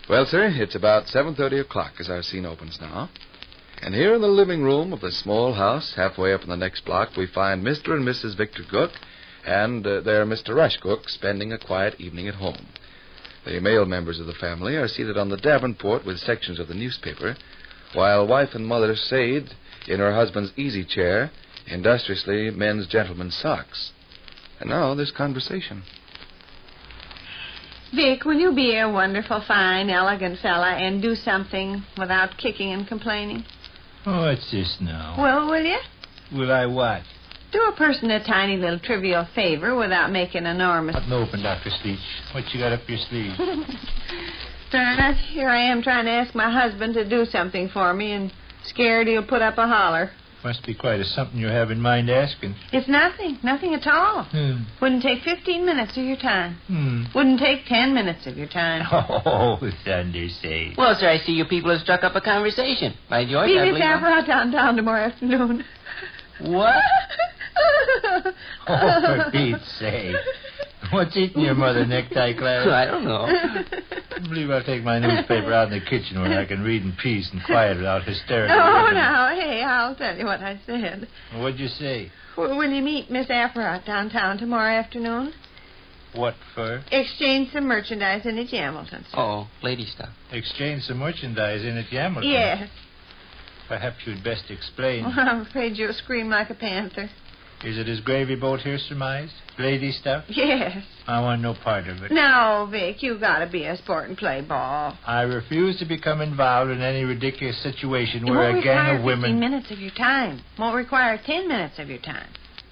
Well, sir, it's about 7:30 o'clock as our scene opens now. And here in the living room of the small house halfway up in the next block, we find Mr. and Mrs. Victor Cook and their Mr. Rush Cook spending a quiet evening at home. The male members of the family are seated on the davenport with sections of the newspaper, while wife and mother Sade, in her husband's easy chair, industriously mends gentlemen's socks. And now this conversation. Vic, will you be a wonderful, fine, elegant fella and do something without kicking and complaining? Oh, what's this now? Well, will you? Will I what? Do a person a tiny little trivial favor without making enormous... Button open, Dr. Sleech. What you got up your sleeve? Sir, here I am trying to ask my husband to do something for me and scared he'll put up a holler. Must be quite a something you have in mind asking. It's nothing at all. Wouldn't take 15 minutes of your time. Wouldn't take 10 minutes of your time. Oh, thunder sake. Well, sir, I see you people have struck up a conversation. By George, Be I Miss believe... Averott downtown tomorrow afternoon. What? Oh, for Pete's sake. What's eating your mother, necktie, Clara? I don't know. I believe I'll take my newspaper out in the kitchen where I can read in peace and quiet without hysteria. Oh, now, hey, I'll tell you what I said. What'd you say? Will you meet Miss Averott downtown tomorrow afternoon? What for? Exchange some merchandise in at Hamilton's. Oh, lady stuff. Exchange some merchandise in at Hamilton. Yes. Perhaps you'd best explain. Well, I'm afraid you'll scream like a panther. Is it as Gravy Boat here surmised? Lady stuff? Yes. I want no part of it. No, Vic, you gotta be a sport and play ball. I refuse to become involved in any ridiculous situation where a gang of women... It won't require 15 minutes of your time. Won't require 10 minutes of your time.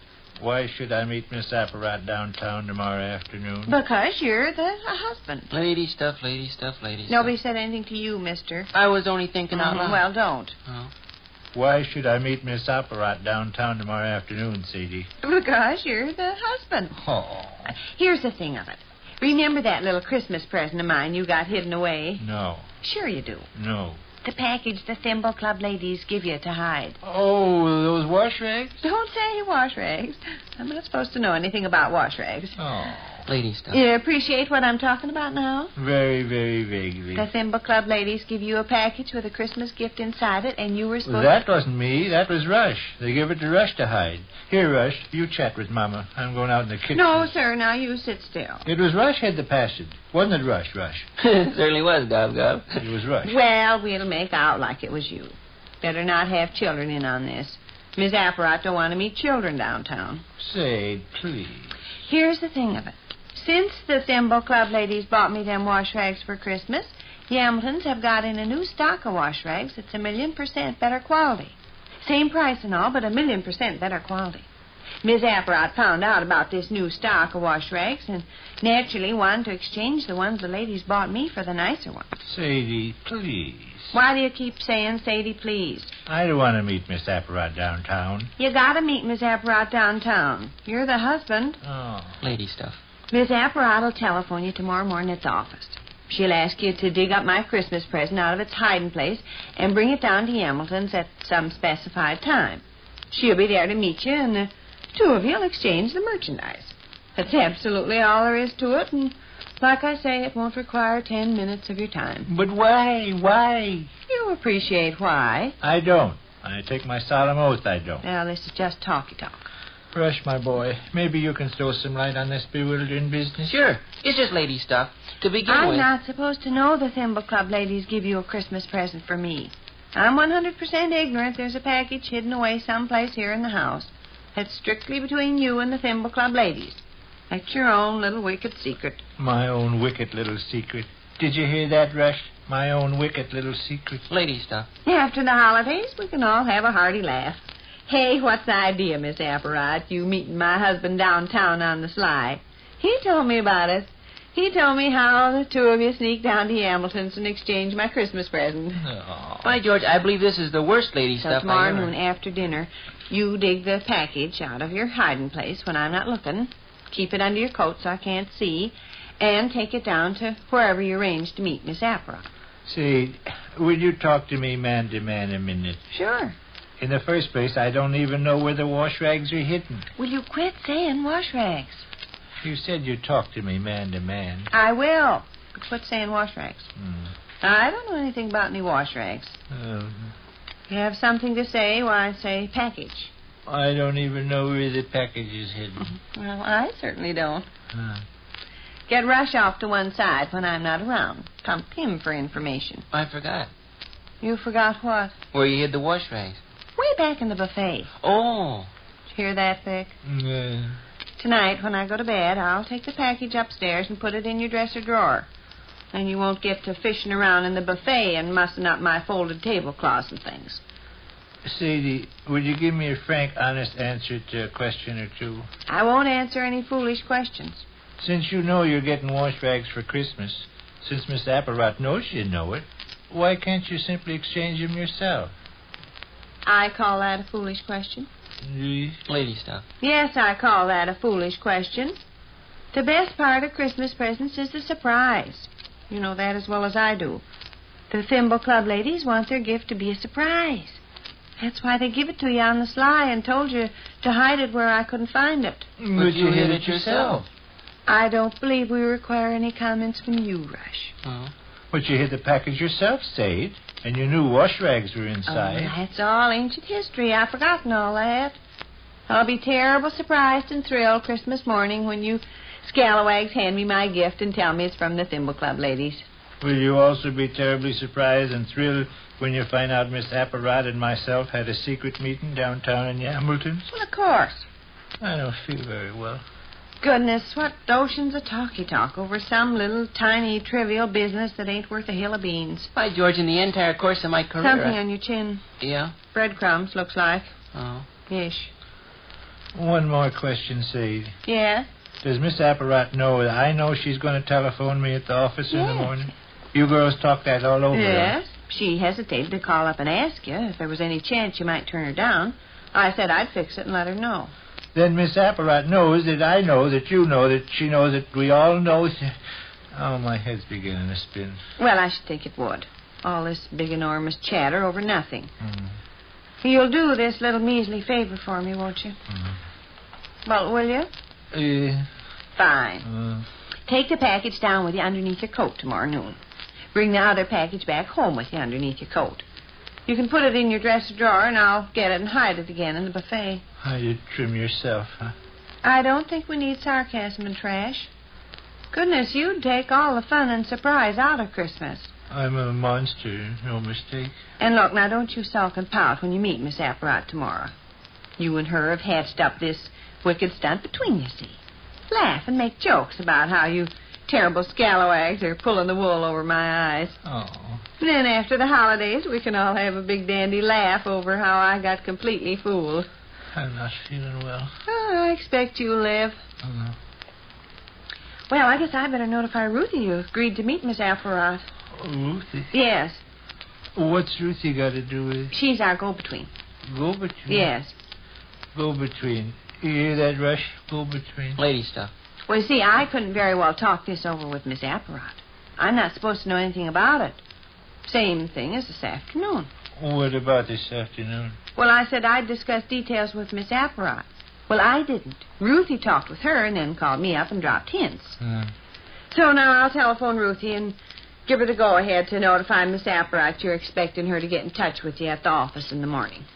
Why should I meet Miss Apparat downtown tomorrow afternoon? Because you're the husband. Lady stuff, lady stuff, lady stuff. Nobody said anything to you, mister. I was only thinking out loud. Well, don't. Oh. Why should I meet Miss Apparat downtown tomorrow afternoon, Sadie? Because you're the husband. Oh. Here's the thing of it. Remember that little Christmas present of mine you got hidden away? No. Sure you do. No. The package the Thimble Club ladies give you to hide. Oh, those wash rags? Don't say wash rags. I'm not supposed to know anything about wash rags. Oh. Lady stuff. You appreciate what I'm talking about now? Very, very vaguely. The Thimble Club ladies give you a package with a Christmas gift inside it, and you were supposed That wasn't me. That was Rush. They gave it to Rush to hide. Here, Rush, you chat with Mama. I'm going out in the kitchen. No, sir. Now you sit still. It was Rush had the passage. Wasn't it Rush? Certainly was, Gob Gob. It was Rush. Well, we'll make out like it was you. Better not have children in on this. Miss Apparat don't want to meet children downtown. Say, please. Here's the thing of it. Since the Thimble Club ladies bought me them wash rags for Christmas, the Hamiltons have got in a new stock of wash rags that's 1,000,000% better quality. Same price and all, but 1,000,000% better quality. Miss Apparat found out about this new stock of wash rags and naturally wanted to exchange the ones the ladies bought me for the nicer ones. Sadie, please. Why do you keep saying, Sadie, please? I don't want to meet Miss Apparat downtown. You gotta meet Miss Apparat downtown. You're the husband. Oh. Lady stuff. Miss Apparat will telephone you tomorrow morning at the office. She'll ask you to dig up my Christmas present out of its hiding place and bring it down to Hamilton's at some specified time. She'll be there to meet you, and the two of you'll exchange the merchandise. That's absolutely all there is to it, and like I say, it won't require 10 minutes of your time. But why? Why? You appreciate why. I don't. I take my solemn oath I don't. Well, this is just talky talk. Rush, my boy, maybe you can throw some light on this bewildering business. Sure. It's just lady stuff. To begin I'm with... not supposed to know the Thimble Club ladies give you a Christmas present for me. I'm 100% ignorant there's a package hidden away someplace here in the house. That's strictly between you and the Thimble Club ladies. That's your own little wicked secret. My own wicked little secret. Did you hear that, Rush? My own wicked little secret. Lady stuff. After the holidays, we can all have a hearty laugh. Hey, what's the idea, Miss Apparat, you meeting my husband downtown on the sly? He told me about it. He told me how the two of you sneaked down to Hamilton's and exchanged my Christmas present. Oh. By George, I believe this is the worst lady So stuff tomorrow I ever... noon after dinner, you dig the package out of your hiding place when I'm not looking, keep it under your coat so I can't see, and take it down to wherever you arrange to meet Miss Apparat. See, will you talk to me man to man a minute? Sure. In the first place, I don't even know where the wash rags are hidden. Will you quit saying wash rags? You said you'd talk to me man to man. I will. But quit saying wash rags. I don't know anything about any wash rags. If you have something to say, why, say package. I don't even know where the package is hidden. Well, I certainly don't. Huh. Get Rush off to one side when I'm not around. Pump him for information. I forgot. You forgot what? Where you hid the wash rags. Way back in the buffet. Oh. Did you hear that, Vic? Tonight, when I go to bed, I'll take the package upstairs and put it in your dresser drawer. And you won't get to fishing around in the buffet and mussing up my folded tablecloths and things. Sadie, would you give me a frank, honest answer to a question or two? I won't answer any foolish questions. Since you know you're getting wash rags for Christmas, since Miss Apparat knows you know it, why can't you simply exchange them yourself? I call that a foolish question. Lady stuff. Yes, I call that a foolish question. The best part of Christmas presents is the surprise. You know that as well as I do. The Thimble Club ladies want their gift to be a surprise. That's why they give it to you on the sly and told you to hide it where I couldn't find it. But you hid it yourself. I don't believe we require any comments from you, Rush. Oh. But you hid the package yourself, Sade, and you knew wash rags were inside. Oh, that's all ancient history. I've forgotten all that. I'll be terrible surprised and thrilled Christmas morning when you scalawags hand me my gift and tell me it's from the Thimble Club ladies. Will you also be terribly surprised and thrilled when you find out Miss Apparat and myself had a secret meeting downtown in Yambleton? Well, of course. I don't feel very well. Goodness, what oceans of talky-talk over some little tiny trivial business that ain't worth a hill of beans. By George, in the entire course of my career... Something on your chin. Yeah? Breadcrumbs, looks like. Oh. Ish. One more question, Sade. Yeah? Does Miss Apparat know that I know she's going to telephone me at the office in the Yes. morning? You girls talk that all over. Yes. She hesitated to call up and ask you if there was any chance you might turn her down. I said I'd fix it and let her know. Then Miss Apparat knows that I know that you know that she knows that we all know. Oh, my head's beginning to spin. Well, I should think it would. All this big, enormous chatter over nothing. You'll do this little measly favor for me, won't you? Well, will you? Fine. Take the package down with you underneath your coat tomorrow noon. Bring the other package back home with you underneath your coat. You can put it in your dresser drawer, and I'll get it and hide it again in the buffet. How you trim yourself, huh? I don't think we need sarcasm and trash. Goodness, you'd take all the fun and surprise out of Christmas. I'm a monster, no mistake. And look, now, don't you sulk and pout when you meet Miss Apparat tomorrow. You and her have hatched up this wicked stunt between you, see. Laugh and make jokes about how you terrible scalawags are pulling the wool over my eyes. Oh. And then after the holidays, we can all have a big dandy laugh over how I got completely fooled. I'm not feeling well. Oh, I expect you'll live. Well, I guess I better notify Ruthie you agreed to meet Miss Apparat. Ruthie? Yes. What's Ruthie got to do with it? She's our go-between. Go-between? Yes. Go-between. You hear that, Rush? Go-between. Lady stuff. Well, you see, I couldn't very well talk this over with Miss Apparat. I'm not supposed to know anything about it. Same thing as this afternoon. What about this afternoon? Well, I said I'd discuss details with Miss Apparat. Well, I didn't. Ruthie talked with her and then called me up and dropped hints. So now I'll telephone Ruthie and give her the go-ahead to notify Miss Apparat you're expecting her to get in touch with you at the office in the morning.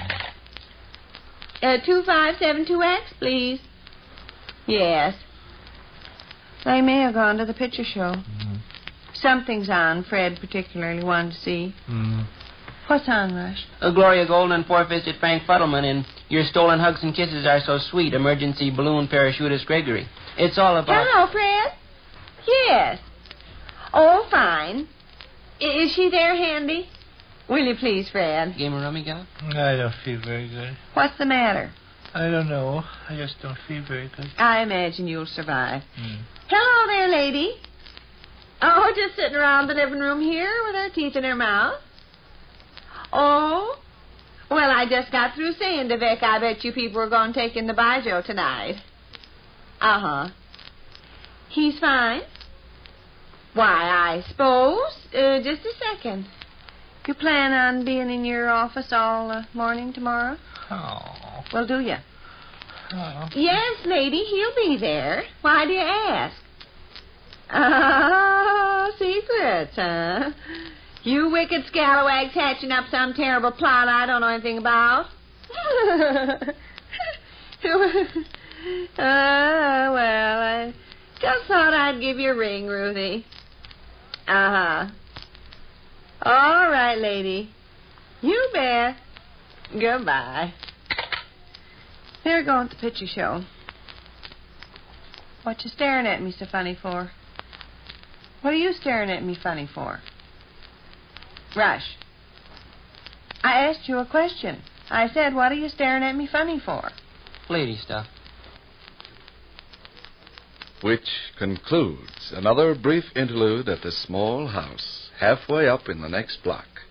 2572X, please. Yes. They may have gone to the picture show. Something's on Fred particularly wanted to see. What's on, Rush? Gloria Golden and four-fisted Frank Fuddleman in Your Stolen Hugs and Kisses Are So Sweet, Emergency Balloon Parachutist Gregory. It's all about... Hello, Fred? Yes. Oh, fine. Is she there handy? Will you please, Fred? Game of rummy, gal? I don't feel very good. What's the matter? I don't know. I just don't feel very good. I imagine you'll survive. Hello there, lady. Oh, just sitting around the living room here with her teeth in her mouth. Oh? Well, I just got through saying to Vic I bet you people were going to take in the Bijo tonight. Uh-huh. He's fine? Why, I suppose. Just a second. You plan on being in your office all morning tomorrow? Oh. Well, do you? Oh. Yes, lady, he'll be there. Why do you ask? Ah, secret. secrets, huh? You wicked scalawags hatching up some terrible plot I don't know anything about. Well, I just thought I'd give you a ring, Ruthie. Uh-huh. All right, lady. You bet. Goodbye. They're going to the picture show. What you staring at me so funny for? What are you staring at me funny for? Rush. I asked you a question. I said, what are you staring at me funny for? Lady stuff. Which concludes another brief interlude at the small house halfway up in the next block.